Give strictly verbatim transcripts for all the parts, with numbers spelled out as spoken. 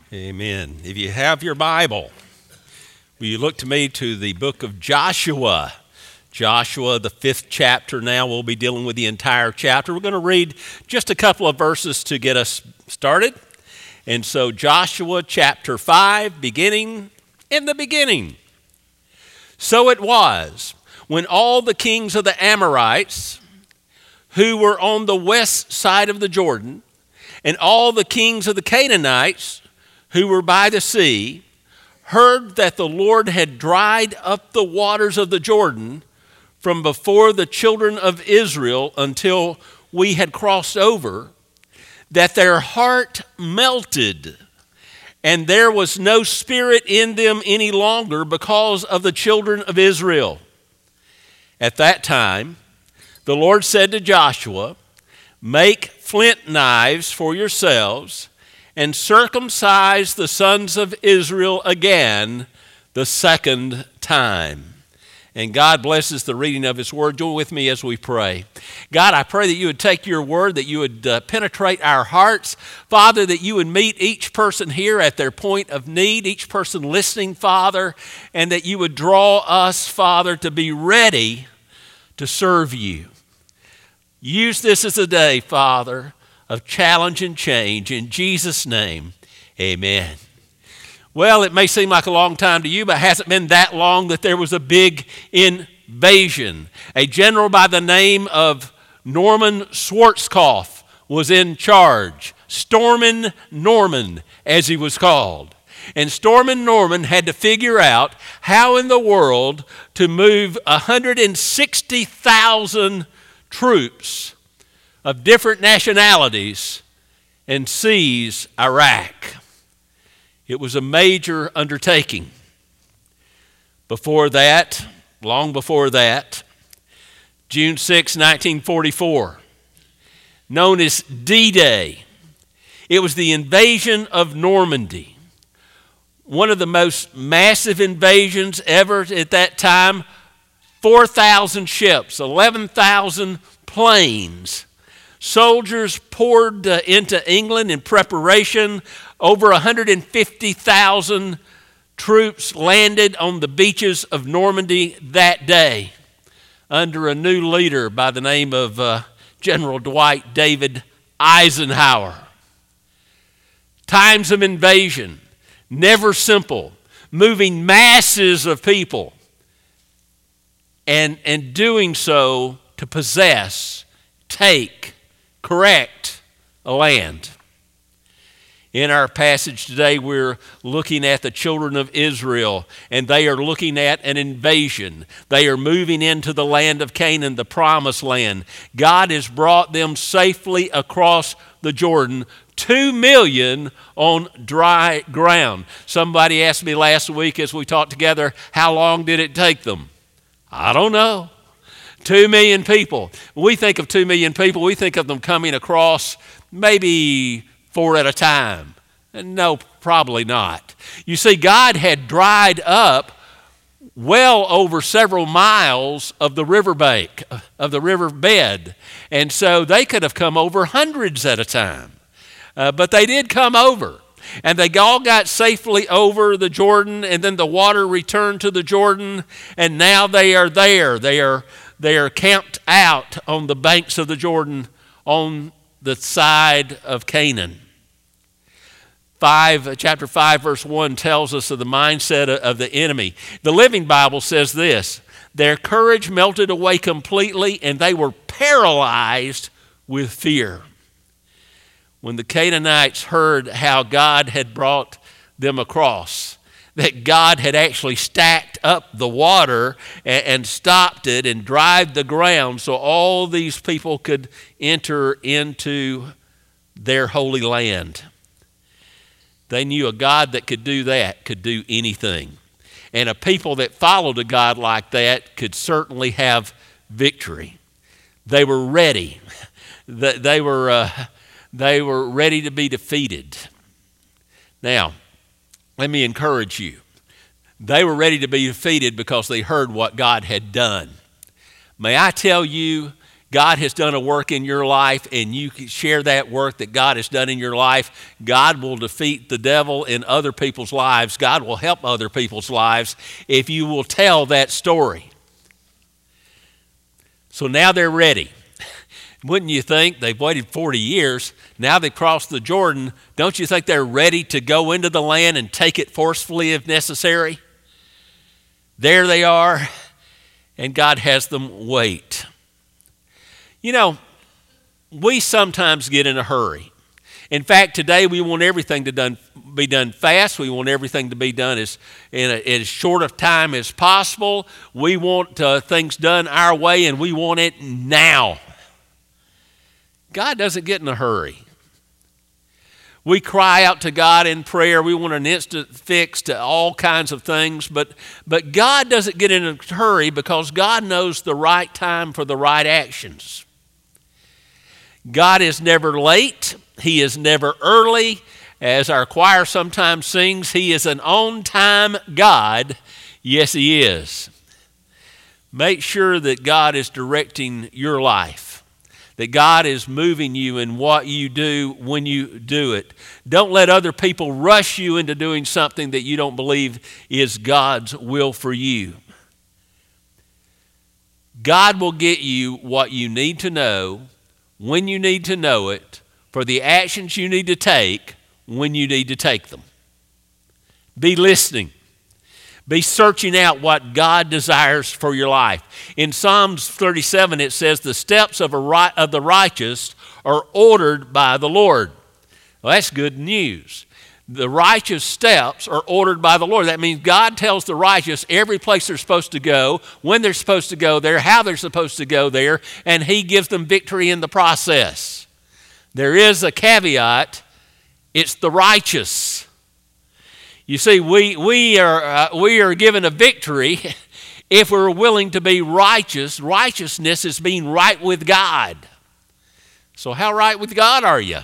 Amen. If you have your Bible, will you look to me to the book of Joshua? Joshua, the fifth chapter now. We'll be dealing with the entire chapter. We're going to read just a couple of verses to get us started. And so Joshua chapter five, beginning in the beginning. So it was, when all the kings of the Amorites who were on the west side of the Jordan, and all the kings of the Canaanites who were by the sea, heard that the Lord had dried up the waters of the Jordan from before the children of Israel until we had crossed over, that their heart melted, and there was no spirit in them any longer because of the children of Israel. At that time, the Lord said to Joshua, "Make flint knives for yourselves, and circumcise the sons of Israel again the second time." And God blesses the reading of His Word. Join with me as we pray. God, I pray that You would take Your Word, that You would uh, penetrate our hearts. Father, that You would meet each person here at their point of need, each person listening, Father, and that You would draw us, Father, to be ready to serve You. Use this as a day, Father, of challenge and change. In Jesus' name, amen. Well, it may seem like a long time to you, but it hasn't been that long that there was a big invasion. A general by the name of Norman Schwarzkopf was in charge. Stormin' Norman, as he was called. And Stormin' Norman had to figure out how in the world to move one hundred sixty thousand troops of different nationalities and seize Iraq. It was a major undertaking. Before that, long before that, June sixth, nineteen forty-four, known as D-Day, it was the invasion of Normandy. One of the most massive invasions ever at that time. four thousand ships, eleven thousand planes. Soldiers poured uh, into England in preparation. Over one hundred fifty thousand troops landed on the beaches of Normandy that day under a new leader by the name of uh, General Dwight David Eisenhower. Times of invasion, never simple, moving masses of people and, and doing so to possess, take, correct a land. In our passage today, we're looking at the children of Israel, and they are looking at an invasion. They are moving into the land of Canaan, the promised land. God has brought them safely across the Jordan, two million on dry ground. Somebody asked me last week as we talked together, how long did it take them? I don't know. Two million people. When we think of two million people, we think of them coming across maybe four at a time. No, probably not. You see, God had dried up well over several miles of the riverbank, of the riverbed. And so they could have come over hundreds at a time. Uh, but they did come over. And they all got safely over the Jordan, and then the water returned to the Jordan, and now they are there. They are They are camped out on the banks of the Jordan on the side of Canaan. Five, chapter five, verse one tells us of the mindset of the enemy. The Living Bible says this: their courage melted away completely, and they were paralyzed with fear. When the Canaanites heard how God had brought them across, that God had actually stacked up the water and, and stopped it and dried the ground so all these people could enter into their holy land. They knew a God that could do that could do anything. And a people that followed a God like that could certainly have victory. They were ready. They were, uh, they were ready to be defeated. Now, let me encourage you. They were ready to be defeated because they heard what God had done. May I tell you, God has done a work in your life, and you share that work that God has done in your life, God will defeat the devil in other people's lives. God will help other people's lives if you will tell that story. So now they're ready. Wouldn't you think? They've waited forty years. Now they've crossed the Jordan. Don't you think they're ready to go into the land and take it forcefully if necessary? There they are, and God has them wait. You know, we sometimes get in a hurry. In fact, today we want everything to done, be done fast. We want everything to be done as, in a, as short of time as possible. We want uh, things done our way, and we want it now. God doesn't get in a hurry. We cry out to God in prayer. We want an instant fix to all kinds of things, but, but God doesn't get in a hurry because God knows the right time for the right actions. God is never late. He is never early. As our choir sometimes sings, He is an on-time God. Yes, He is. Make sure that God is directing your life, that God is moving you in what you do when you do it. Don't let other people rush you into doing something that you don't believe is God's will for you. God will get you what you need to know, when you need to know it, for the actions you need to take when you need to take them. Be listening. Be searching out what God desires for your life. In Psalms thirty-seven, it says, the steps of, a right, of the righteous are ordered by the Lord. Well, that's good news. The righteous steps are ordered by the Lord. That means God tells the righteous every place they're supposed to go, when they're supposed to go there, how they're supposed to go there, and He gives them victory in the process. There is a caveat. It's the righteous. You see, we, we, are, uh, we are given a victory if we're willing to be righteous. Righteousness is being right with God. So how right with God are you?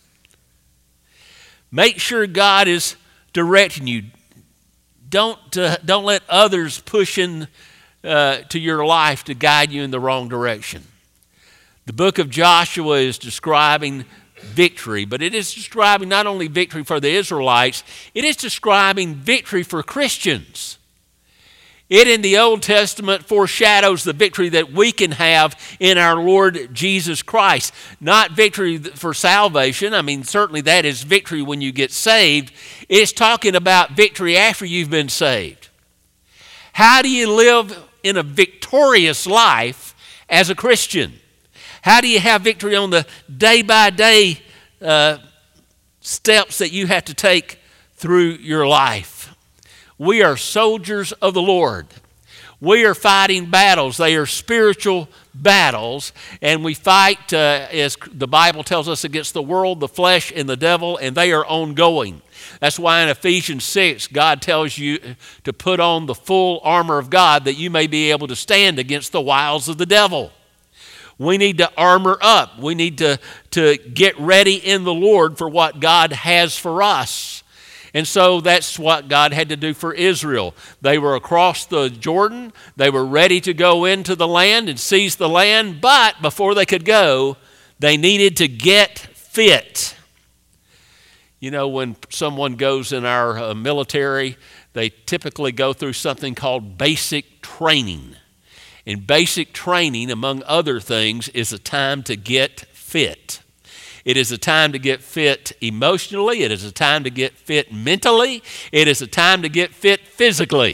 Make sure God is directing you. Don't, uh, don't let others push in uh, to your life to guide you in the wrong direction. The book of Joshua is describing victory, but it is describing not only victory for the Israelites, it is describing victory for Christians. It in the Old Testament foreshadows the victory that we can have in our Lord Jesus Christ. Not victory for salvation. I mean, certainly that is victory when you get saved. It's talking about victory after you've been saved. How do you live in a victorious life as a Christian? How do you have victory on the day-by-day uh, steps that you have to take through your life? We are soldiers of the Lord. We are fighting battles. They are spiritual battles, and we fight, uh, as the Bible tells us, against the world, the flesh, and the devil, and they are ongoing. That's why in Ephesians six, God tells you to put on the full armor of God that you may be able to stand against the wiles of the devil. We need to armor up. We need to, to get ready in the Lord for what God has for us. And so that's what God had to do for Israel. They were across the Jordan. They were ready to go into the land and seize the land. But before they could go, they needed to get fit. You know, when someone goes in our uh, military, they typically go through something called basic training. And basic training, among other things, is a time to get fit. It is a time to get fit emotionally. It is a time to get fit mentally. It is a time to get fit physically.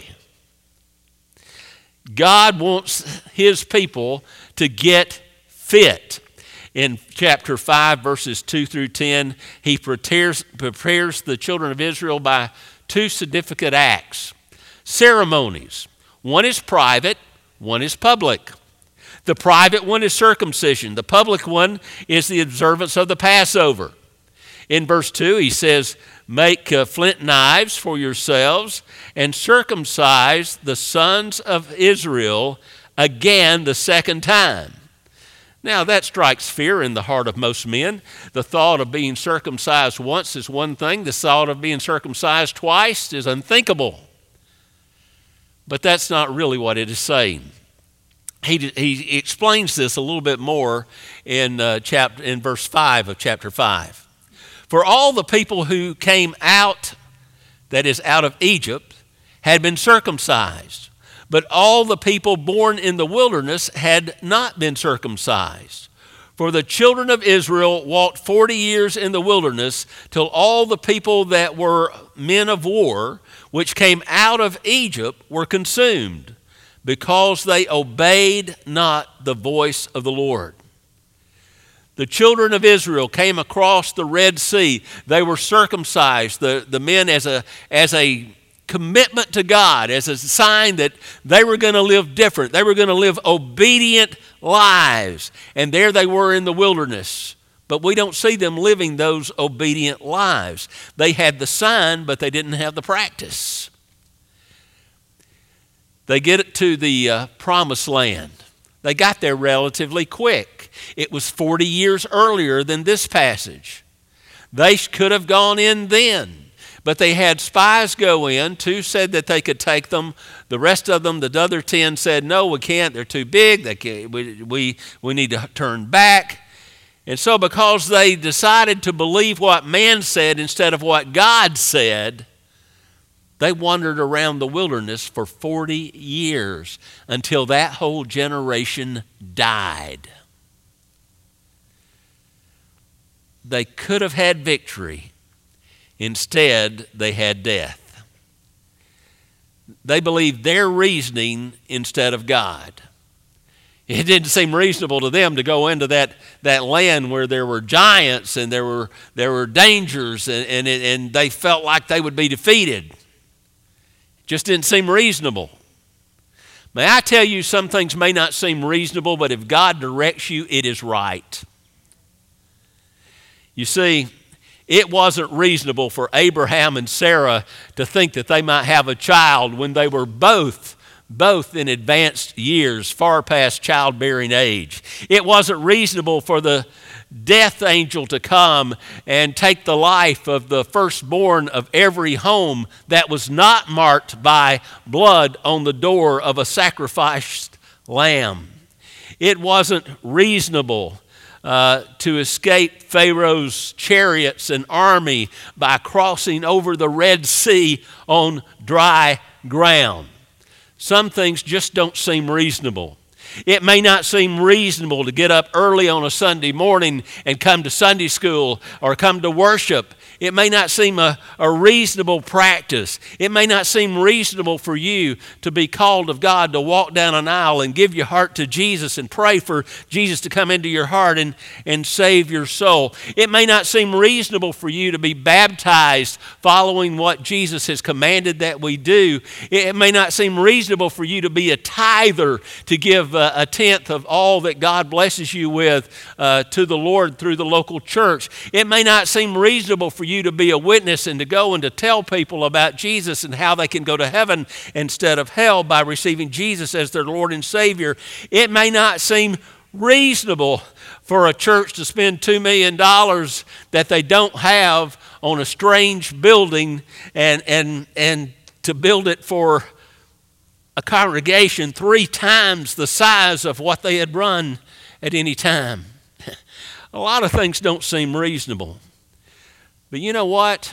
God wants His people to get fit. In chapter five, verses two through ten, He prepares, prepares the children of Israel by two significant acts. Ceremonies. One is private, one is public. The private one is circumcision. The public one is the observance of the Passover. In verse two, he says, make uh, flint knives for yourselves and circumcise the sons of Israel again the second time. Now that strikes fear in the heart of most men. The thought of being circumcised once is one thing. The thought of being circumcised twice is unthinkable. But that's not really what it is saying. he, he explains this a little bit more in, uh, chapter, in verse five of chapter five. For all the people who came out, that is, out of Egypt, had been circumcised, but all the people born in the wilderness had not been circumcised. For the children of Israel walked forty years in the wilderness, till all the people that were men of war, which came out of Egypt, were consumed, because they obeyed not the voice of the Lord. The children of Israel came across the Red Sea. They were circumcised, the, the men as a, as a commitment to God, as a sign that they were going to live different. They were going to live obedient lives. And there they were in the wilderness. But we don't see them living those obedient lives. They had the sign, but they didn't have the practice. They get to the uh, promised land. They got there relatively quick. It was forty years earlier than this passage. They could have gone in then, but they had spies go in. Two said that they could take them. The rest of them, the other ten, said, no, we can't. They're too big. They can't, we, we, we need to turn back. And so because they decided to believe what man said instead of what God said, they wandered around the wilderness for forty years until that whole generation died. They could have had victory. Instead, they had death. They believed their reasoning instead of God. It didn't seem reasonable to them to go into that, that land where there were giants and there were, there were dangers, and, and, and they felt like they would be defeated. Just didn't seem reasonable. May I tell you, some things may not seem reasonable, but if God directs you, it is right. You see, it wasn't reasonable for Abraham and Sarah to think that they might have a child when they were both, both in advanced years, far past childbearing age. It wasn't reasonable for the death angel to come and take the life of the firstborn of every home that was not marked by blood on the door of a sacrificed lamb. It wasn't reasonable uh, to escape Pharaoh's chariots and army by crossing over the Red Sea on dry ground. Some things just don't seem reasonable. It may not seem reasonable to get up early on a Sunday morning and come to Sunday school or come to worship. It may not seem a, a reasonable practice. It may not seem reasonable for you to be called of God to walk down an aisle and give your heart to Jesus and pray for Jesus to come into your heart and, and save your soul. It may not seem reasonable for you to be baptized following what Jesus has commanded that we do. It may not seem reasonable for you to be a tither, to give a, a tenth of all that God blesses you with uh, to the Lord through the local church. It may not seem reasonable for you to be a witness and to go and to tell people about Jesus and how they can go to heaven instead of hell by receiving Jesus as their Lord and Savior. It may not seem reasonable for a church to spend two million dollars that they don't have on a strange building and, and, and to build it for a congregation three times the size of what they had run at any time. A lot of things don't seem reasonable. But you know what?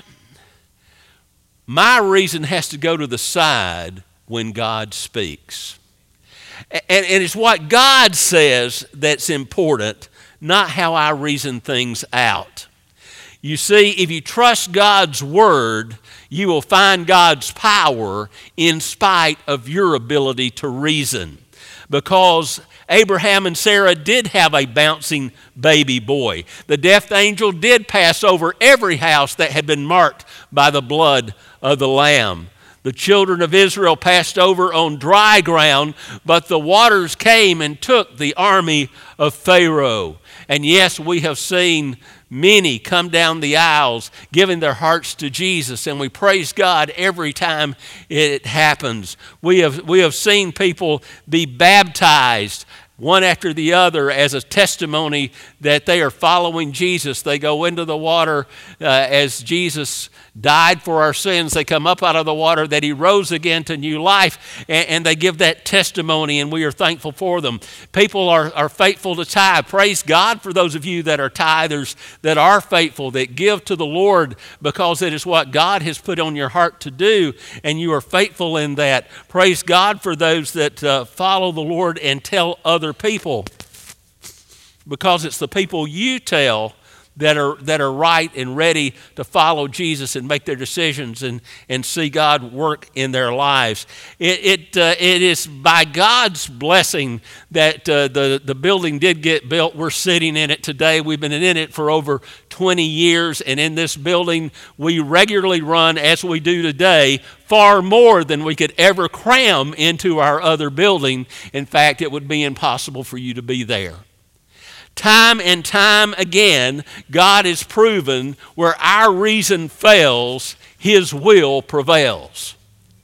My reason has to go to the side when God speaks. And, and it's what God says that's important, not how I reason things out. You see, if you trust God's word, you will find God's power in spite of your ability to reason. Because Abraham and Sarah did have a bouncing baby boy. The death angel did pass over every house that had been marked by the blood of the Lamb. The children of Israel passed over on dry ground, but the waters came and took the army of Pharaoh. And yes, we have seen many come down the aisles giving their hearts to Jesus, and we praise God every time it happens. We have, we have seen people be baptized one after the other as a testimony that they are following Jesus. They go into the water uh, as Jesus died for our sins. They come up out of the water that he rose again to new life, and, and they give that testimony, and we are thankful for them. People are, are faithful to tithe. Praise God for those of you that are tithers, that are faithful, that give to the Lord because it is what God has put on your heart to do, and you are faithful in that. Praise God for those that uh, follow the Lord and tell other people, because it's the people you tell that are that are right and ready to follow Jesus and make their decisions and, and see God work in their lives. It it, uh, it is by God's blessing that uh, the, the building did get built. We're sitting in it today. We've been in it for over twenty years, and in this building we regularly run, as we do today, far more than we could ever cram into our other building. In fact, it would be impossible for you to be there. Time and time again, God has proven where our reason fails, his will prevails.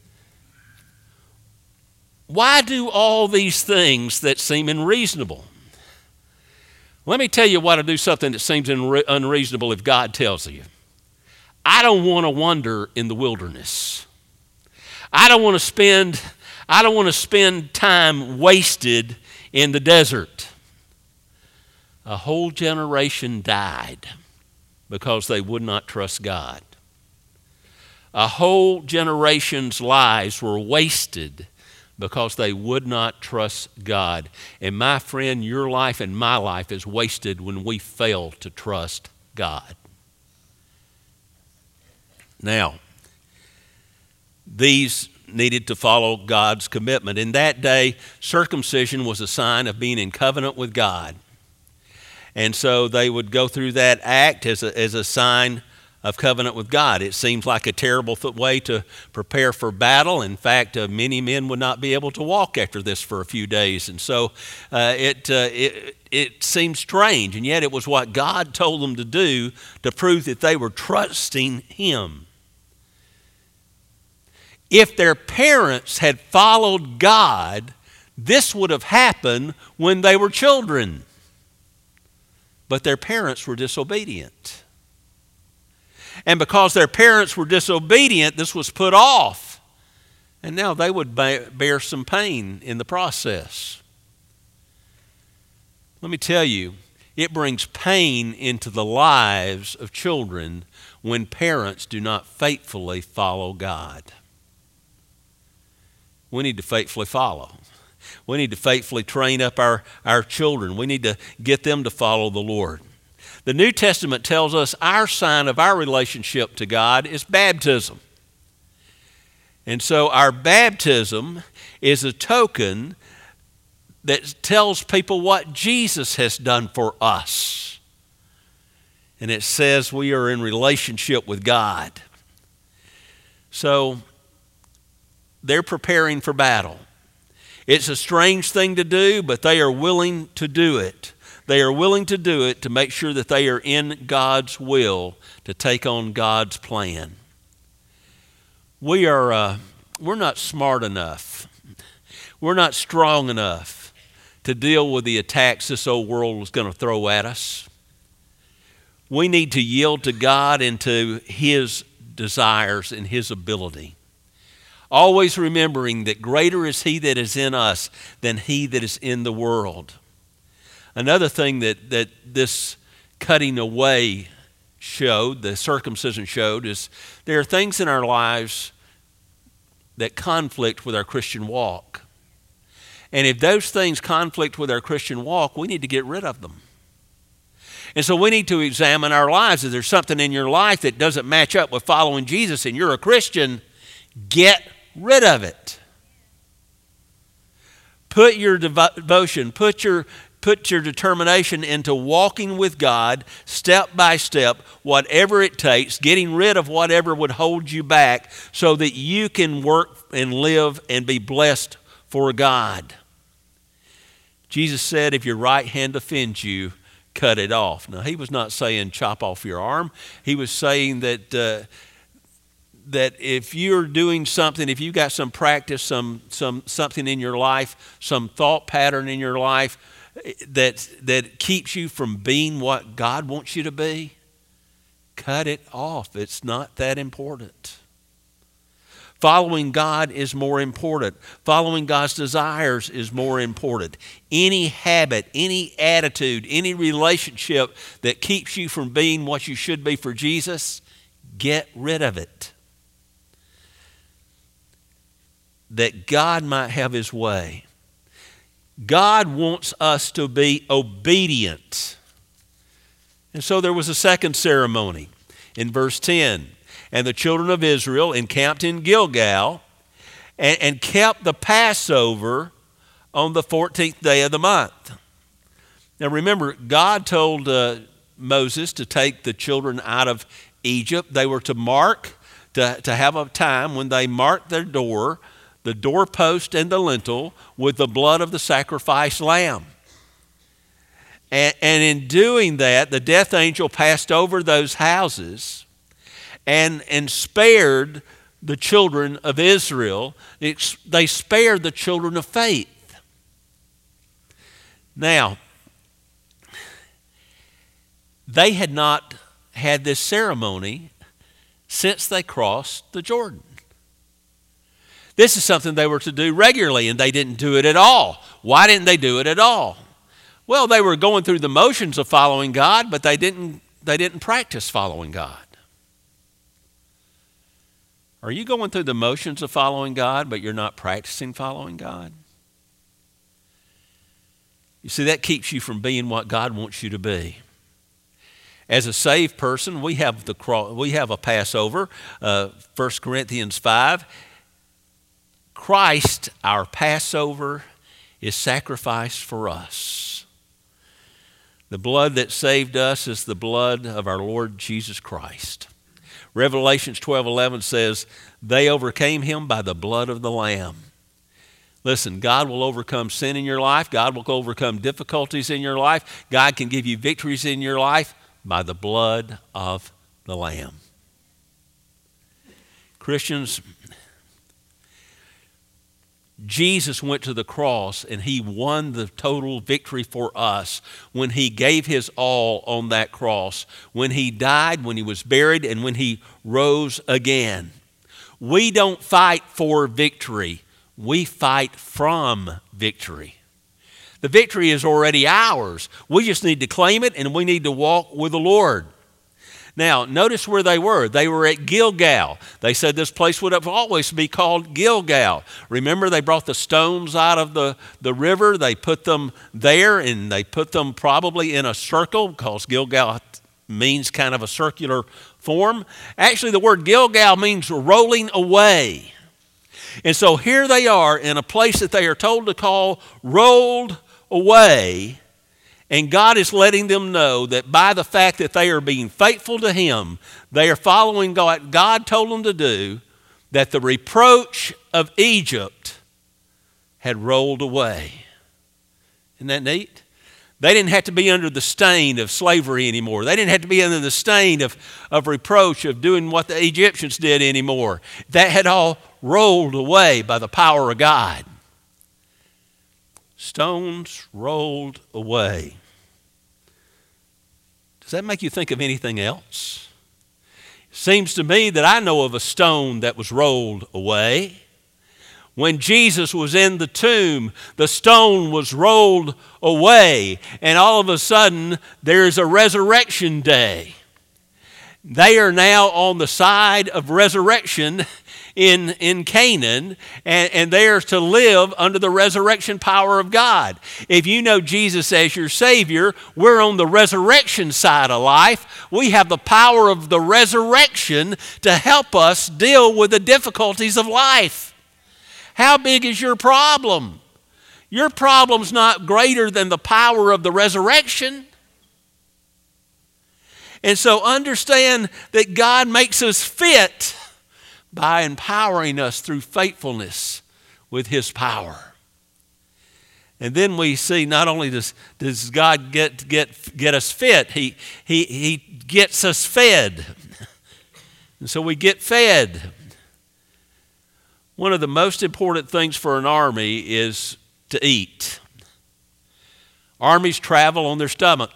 Why do all these things that seem unreasonable? Let me tell you why to do something that seems unreasonable if God tells you. I don't want to wander in the wilderness. I don't want to spend, I don't want to spend time wasted in the desert. A whole generation died because they would not trust God. A whole generation's lives were wasted because they would not trust God. And my friend, your life and my life is wasted when we fail to trust God. Now, these needed to follow God's commitment. In that day, circumcision was a sign of being in covenant with God. And so they would go through that act as a, as a sign of covenant with God. It seems like a terrible th- way to prepare for battle. In fact, uh, many men would not be able to walk after this for a few days. And so uh, it, uh, it, it seems strange, and yet it was what God told them to do to prove that they were trusting him. If their parents had followed God, this would have happened when they were children. But their parents were disobedient. And because their parents were disobedient, this was put off. And now they would bear some pain in the process. Let me tell you, it brings pain into the lives of children when parents do not faithfully follow God. We need to faithfully follow. We need to faithfully train up our, our children. We need to get them to follow the Lord. The New Testament tells us our sign of our relationship to God is baptism. And so our baptism is a token that tells people what Jesus has done for us. And it says we are in relationship with God. So they're preparing for battle. It's a strange thing to do, but they are willing to do it. They are willing to do it to make sure that they are in God's will to take on God's plan. We are, uh, we're not smart enough. We're not strong enough to deal with the attacks this old world is going to throw at us. We need to yield to God and to his desires and his ability. Always remembering that greater is he that is in us than he that is in the world. Another thing that, that this cutting away showed, the circumcision showed, is there are things in our lives that conflict with our Christian walk. And if those things conflict with our Christian walk, we need to get rid of them. And so we need to examine our lives. If there's something in your life that doesn't match up with following Jesus and you're a Christian, get rid of it. Put your devotion, put your put your determination into walking with God step by step, whatever it takes, getting rid of whatever would hold you back so that you can work and live and be blessed for God. Jesus said, if your right hand offends you, cut it off. Now, he was not saying chop off your arm. He was saying that uh, that if you're doing something, if you've got some practice, some some something in your life, some thought pattern in your life that that keeps you from being what God wants you to be, cut it off. It's not that important. Following God is more important. Following God's desires is more important. Any habit, any attitude, any relationship that keeps you from being what you should be for Jesus, get rid of it. That God might have his way. God wants us to be obedient. And so there was a second ceremony in verse ten. And the children of Israel encamped in Gilgal and, and kept the Passover on the fourteenth day of the month. Now remember, God told uh, Moses to take the children out of Egypt. They were to mark, to, to have a time when they marked their door, the doorpost and the lintel, with the blood of the sacrificed lamb. And, and in doing that, the death angel passed over those houses and, and spared the children of Israel. It's, they spared the children of faith. Now, they had not had this ceremony since they crossed the Jordan. This is something they were to do regularly, and they didn't do it at all. Why didn't they do it at all? Well, they were going through the motions of following God, but they didn't, they didn't practice following God. Are you going through the motions of following God, but you're not practicing following God? You see, that keeps you from being what God wants you to be. As a saved person, we have the cross, we have a Passover, uh, First Corinthians five. Christ, our Passover, is sacrificed for us. The blood that saved us is the blood of our Lord Jesus Christ. Revelations twelve eleven says, they overcame him by the blood of the Lamb. Listen, God will overcome sin in your life. God will overcome difficulties in your life. God can give you victories in your life by the blood of the Lamb. Christians, Jesus went to the cross and he won the total victory for us when he gave his all on that cross, when he died, when he was buried, and when he rose again. We don't fight for victory. We fight from victory. The victory is already ours. We just need to claim it, and we need to walk with the Lord. Now, notice where they were. They were at Gilgal. They said this place would have always be called Gilgal. Remember, they brought the stones out of the, the river. They put them there, and they put them probably in a circle, because Gilgal means kind of a circular form. Actually, the word Gilgal means rolling away. And so here they are in a place that they are told to call rolled away. And God is letting them know that by the fact that they are being faithful to him, they are following what God told them to do, that the reproach of Egypt had rolled away. Isn't that neat? They didn't have to be under the stain of slavery anymore. They didn't have to be under the stain of, of reproach of doing what the Egyptians did anymore. That had all rolled away by the power of God. Stones rolled away. Does that make you think of anything else? It seems to me that I know of a stone that was rolled away. When Jesus was in the tomb, the stone was rolled away, and all of a sudden there is a resurrection day. They are now on the side of resurrection in, in Canaan, and, and they are to live under the resurrection power of God. If you know Jesus as your Savior, we're on the resurrection side of life. We have the power of the resurrection to help us deal with the difficulties of life. How big is your problem? Your problem's not greater than the power of the resurrection. And so understand that God makes us fit by empowering us through faithfulness with his power. And then we see not only does, does God get, get, get us fit, he, he, he gets us fed. And so we get fed. One of the most important things for an army is to eat. Armies travel on their stomach.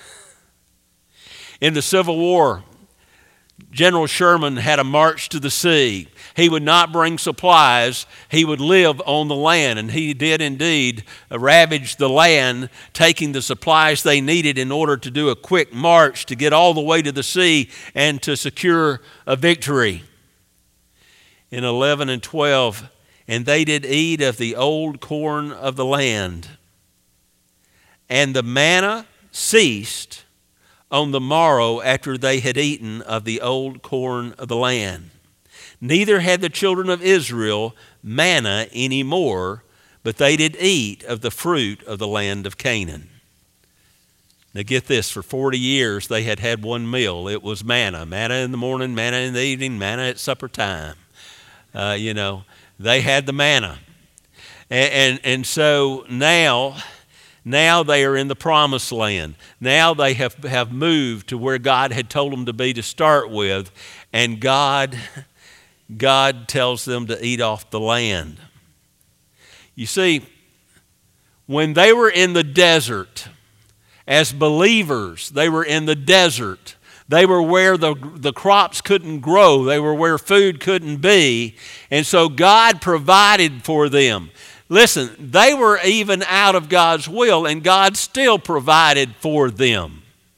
In the Civil War, General Sherman had a march to the sea. He would not bring supplies. He would live on the land, and he did indeed ravage the land, taking the supplies they needed in order to do a quick march to get all the way to the sea and to secure a victory. In eleven and twelve, and they did eat of the old corn of the land, and the manna ceased on the morrow after they had eaten of the old corn of the land. Neither had the children of Israel manna any more, but they did eat of the fruit of the land of Canaan. Now get this, for forty years they had had one meal. It was manna. Manna in the morning, manna in the evening, manna at supper time. Uh, you know, they had the manna. And, and, and so now... Now they are in the promised land. Now they have, have moved to where God had told them to be to start with. And God, God tells them to eat off the land. You see, when they were in the desert, as believers, they were in the desert. They were where the, the crops couldn't grow. They were where food couldn't be. And so God provided for them. Listen, they were even out of God's will, and God still provided for them.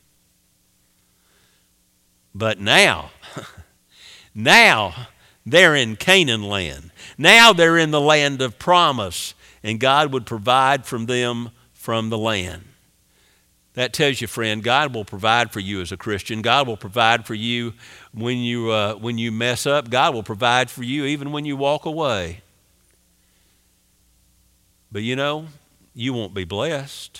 But now, now they're in Canaan land. Now they're in the land of promise, and God would provide from them from the land. That tells you, friend, God will provide for you as a Christian. God will provide for you when you, uh, when you mess up. God will provide for you even when you walk away. But you know, you won't be blessed.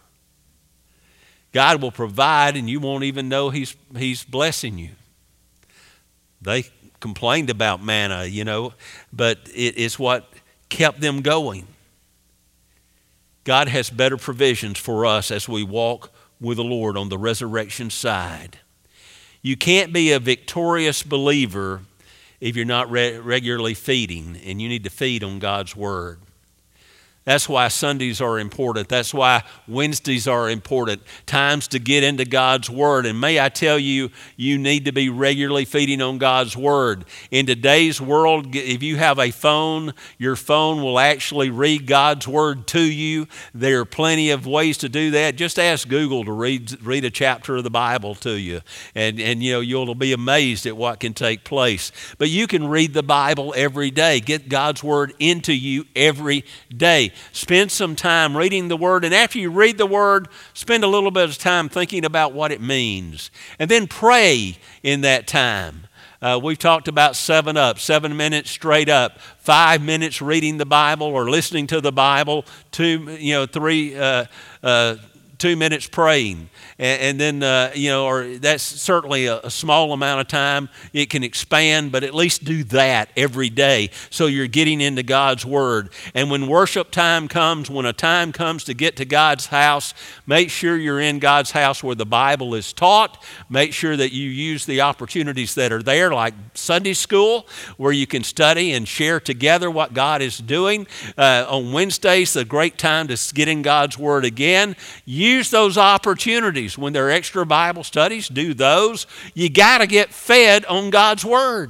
God will provide and you won't even know he's, he's blessing you. They complained about manna, you know, but it is what kept them going. God has better provisions for us as we walk with the Lord on the resurrection side. You can't be a victorious believer if you're not re- regularly feeding, and you need to feed on God's Word. That's why Sundays are important. That's why Wednesdays are important. Times to get into God's Word. And may I tell you, you need to be regularly feeding on God's Word. In today's world, if you have a phone, your phone will actually read God's Word to you. There are plenty of ways to do that. Just ask Google to read read a chapter of the Bible to you. And, and you know, you'll be amazed at what can take place. But you can read the Bible every day. Get God's Word into you every day. Spend some time reading the Word, and after you read the Word, spend a little bit of time thinking about what it means. And then pray in that time. Uh, we've talked about seven up, seven minutes straight up, five minutes reading the Bible or listening to the Bible, two, you know, three, uh, uh, two minutes praying. And, and then, uh, you know, or that's certainly a, a small amount of time. It can expand, but at least do that every day so you're getting into God's Word. And when worship time comes, when a time comes to get to God's house, make sure you're in God's house where the Bible is taught. Make sure that you use the opportunities that are there, like Sunday school, where you can study and share together what God is doing. Uh, on Wednesdays, a great time to get in God's Word again. Use those opportunities. When there are extra Bible studies, do those. You got to get fed on God's Word.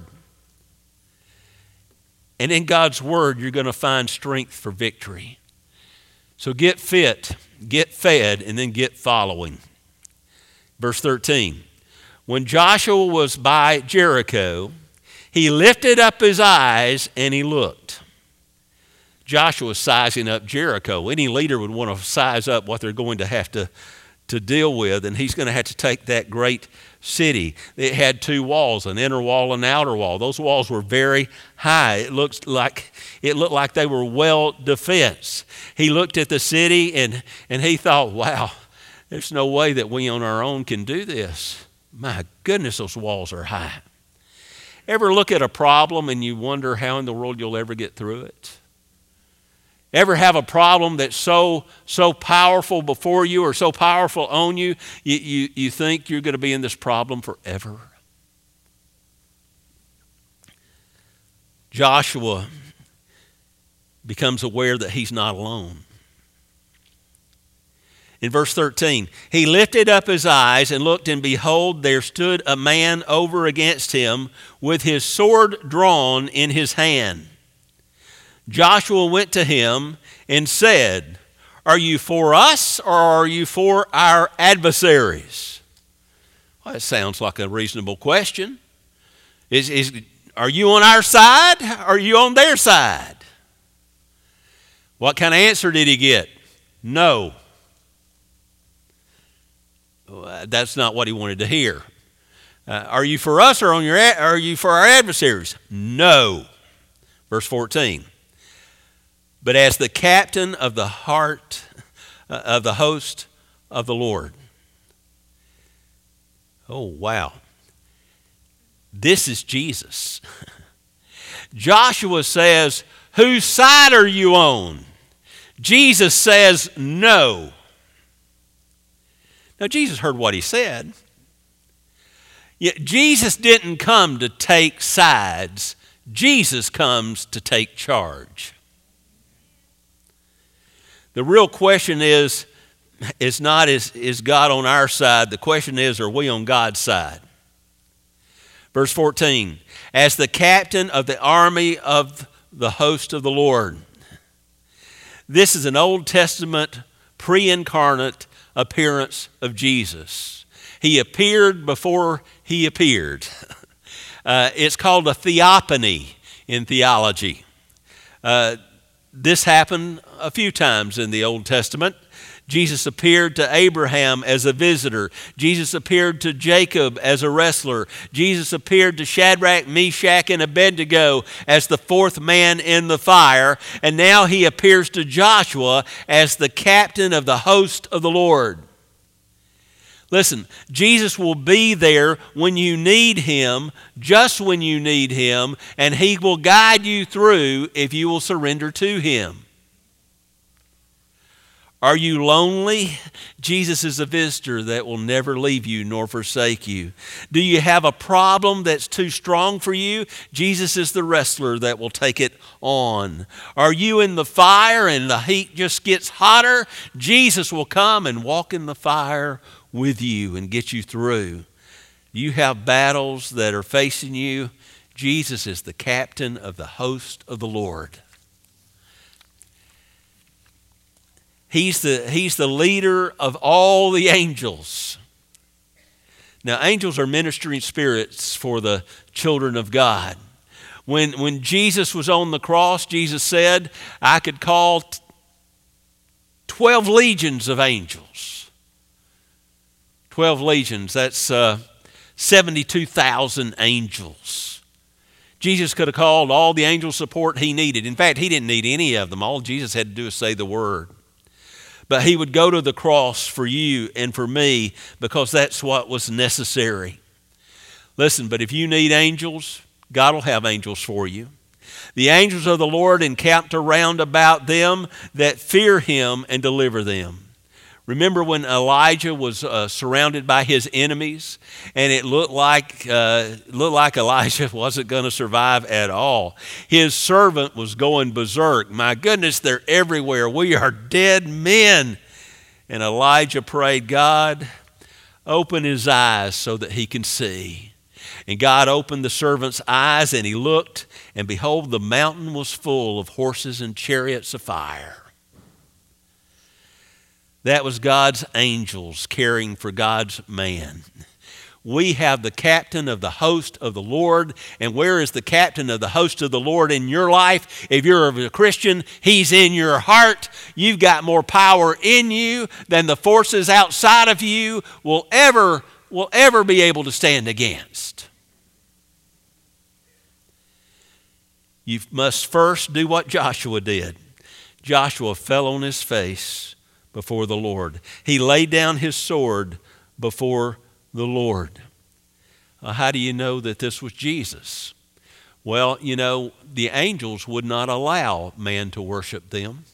And in God's Word, you're going to find strength for victory. So get fit, get fed, and then get following. Verse thirteen. When Joshua was by Jericho, he lifted up his eyes and he looked. Joshua was sizing up Jericho. Any leader would want to size up what they're going to have to to deal with, and he's going to have to take that great city. It had two walls, an inner wall and an outer wall. Those walls were very high. It looked like it looked like they were well defensed. He looked at the city and and he thought, wow, there's no way that we on our own can do this. My goodness, those walls are high. Ever look at a problem and you wonder how in the world you'll ever get through it? Ever have a problem that's so so powerful before you or so powerful on you, you, you, you think you're going to be in this problem forever? Joshua becomes aware that he's not alone. In verse thirteen, he lifted up his eyes and looked, and behold, there stood a man over against him with his sword drawn in his hand. Joshua went to him and said, "Are you for us, or are you for our adversaries?" Well, that sounds like a reasonable question. Is, is, are you on our side, or are you on their side? What kind of answer did he get? No. That's not what he wanted to hear. Uh, are you for us, or on your, are you for our adversaries? No. Verse fourteen. But as the captain of the heart uh, of the host of the Lord. Oh, wow. This is Jesus. Joshua says, "Whose side are you on?" Jesus says, "No." Now, Jesus heard what he said. Yet Jesus didn't come to take sides. Jesus comes to take charge. The real question is, is not is, is God on our side? The question is, are we on God's side? Verse fourteen, as the captain of the army of the host of the Lord. This is an Old Testament pre-incarnate appearance of Jesus. He appeared before he appeared. Uh, it's called a theophany in theology. Uh, this happened a few times in the Old Testament. Jesus appeared to Abraham as a visitor. Jesus appeared to Jacob as a wrestler. Jesus appeared to Shadrach, Meshach, and Abednego as the fourth man in the fire. And now he appears to Joshua as the captain of the host of the Lord. Listen, Jesus will be there when you need him, just when you need him, and he will guide you through if you will surrender to him. Are you lonely? Jesus is a visitor that will never leave you nor forsake you. Do you have a problem that's too strong for you? Jesus is the wrestler that will take it on. Are you in the fire and the heat just gets hotter? Jesus will come and walk in the fire with you and get you through. You have battles that are facing you. Jesus is the captain of the host of the Lord. He's the, he's the leader of all the angels. Now, angels are ministering spirits for the children of God. When, when Jesus was on the cross, Jesus said, I could call twelve legions of angels. twelve legions, that's uh, seventy-two thousand angels. Jesus could have called all the angel support he needed. In fact, he didn't need any of them. All Jesus had to do is say the word. But he would go to the cross for you and for me because that's what was necessary. Listen, but if you need angels, God will have angels for you. The angels of the Lord encamped around about them that fear him and deliver them. Remember when Elijah was uh, surrounded by his enemies, and it looked like uh, looked like Elijah wasn't going to survive at all. His servant was going berserk. My goodness, they're everywhere. We are dead men. And Elijah prayed, God, open his eyes so that he can see. And God opened the servant's eyes, and he looked, and behold, the mountain was full of horses and chariots of fire. That was God's angels caring for God's man. We have the captain of the host of the Lord. And where is the captain of the host of the Lord in your life? If you're a Christian, he's in your heart. You've got more power in you than the forces outside of you will ever, will ever be able to stand against. You must first do what Joshua did. Joshua fell on his face before the Lord. He laid down his sword before the Lord. Uh, how do you know that this was Jesus? Well, you know, the angels would not allow man to worship them.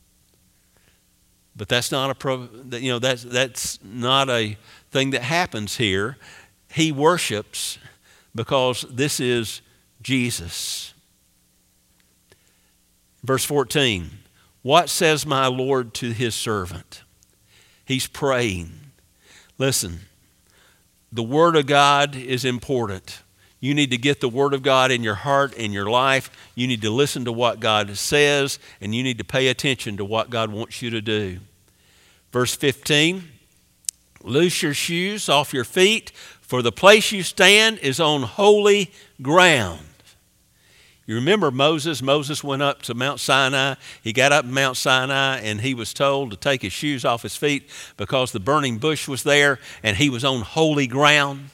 But that's not a pro, you know that's that's not a thing that happens here. He worships because this is Jesus. Verse fourteen, what says my Lord to his servant? He's praying. Listen, the Word of God is important. You need to get the Word of God in your heart, in your life. You need to listen to what God says, and you need to pay attention to what God wants you to do. Verse fifteen, loose your shoes off your feet, for the place you stand is on holy ground. You remember Moses? Moses went up to Mount Sinai. He got up in Mount Sinai and he was told to take his shoes off his feet because the burning bush was there and he was on holy ground.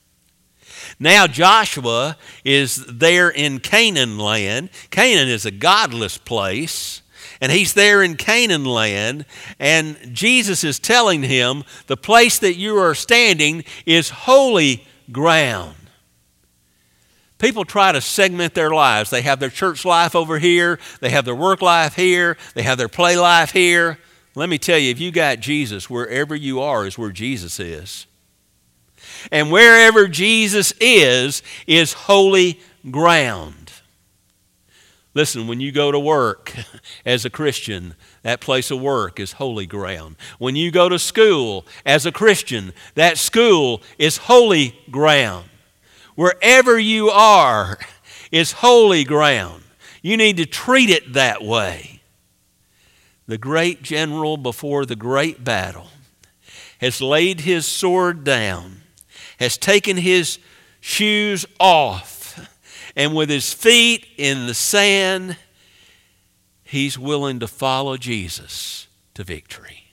Now Joshua is there in Canaan land. Canaan is a godless place. And he's there in Canaan land. And Jesus is telling him the place that you are standing is holy ground. People try to segment their lives. They have their church life over here. They have their work life here. They have their play life here. Let me tell you, if you got Jesus, wherever you are is where Jesus is. And wherever Jesus is, is holy ground. Listen, when you go to work as a Christian, that place of work is holy ground. When you go to school as a Christian, that school is holy ground. Wherever you are is holy ground. You need to treat it that way. The great general before the great battle has laid his sword down, has taken his shoes off, and with his feet in the sand, he's willing to follow Jesus to victory.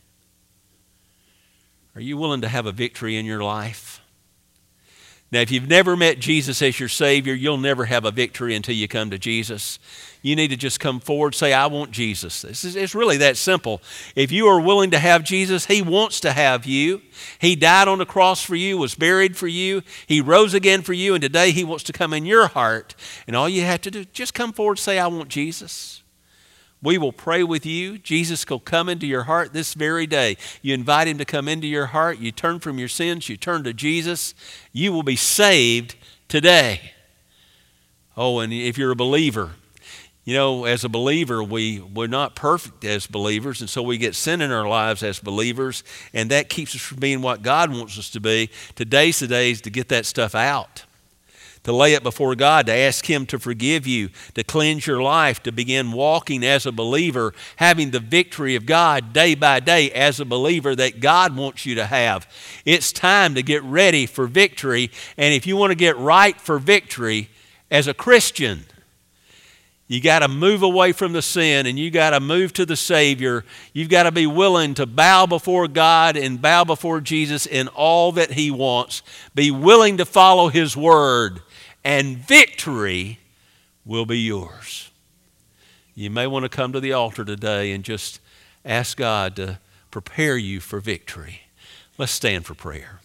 Are you willing to have a victory in your life? Now, if you've never met Jesus as your Savior, you'll never have a victory until you come to Jesus. You need to just come forward, say, I want Jesus. This is, it's really that simple. If you are willing to have Jesus, He wants to have you. He died on the cross for you, was buried for you. He rose again for you, and today He wants to come in your heart. And all you have to do, just come forward and say, I want Jesus. We will pray with you. Jesus will come into your heart this very day. You invite Him to come into your heart. You turn from your sins. You turn to Jesus. You will be saved today. Oh, and if you're a believer, you know, as a believer, we, we're not perfect as believers, and so we get sin in our lives as believers, and that keeps us from being what God wants us to be. Today's the day to get that stuff out, to lay it before God, to ask Him to forgive you, to cleanse your life, to begin walking as a believer, having the victory of God day by day as a believer that God wants you to have. It's time to get ready for victory, and if you want to get right for victory as a Christian, you got to move away from the sin and you got to move to the Savior. You've got to be willing to bow before God and bow before Jesus in all that He wants. Be willing to follow His word, and victory will be yours. You may want to come to the altar today and just ask God to prepare you for victory. Let's stand for prayer.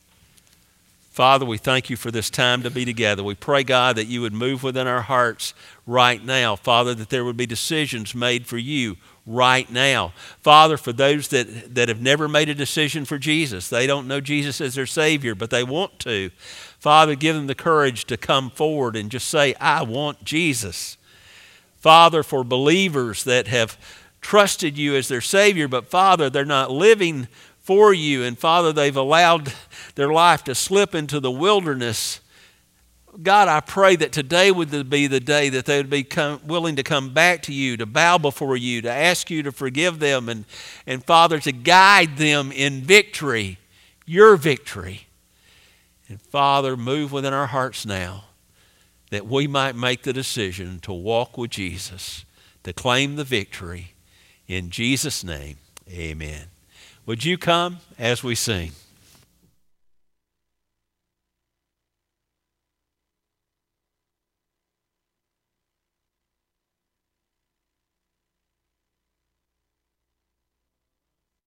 Father, we thank You for this time to be together. We pray, God, that You would move within our hearts right now. Father, that there would be decisions made for You right now. Father, for those that, that have never made a decision for Jesus, they don't know Jesus as their Savior, but they want to. Father, give them the courage to come forward and just say, I want Jesus. Father, for believers that have trusted You as their Savior, but Father, they're not living for You, and Father, they've allowed their life to slip into the wilderness. God, I pray that today would be the day that they would be come, willing to come back to You, to bow before You, to ask You to forgive them, and, and Father, to guide them in victory, Your victory. And Father, move within our hearts now that we might make the decision to walk with Jesus, to claim the victory. In Jesus' name, amen. Would you come as we sing?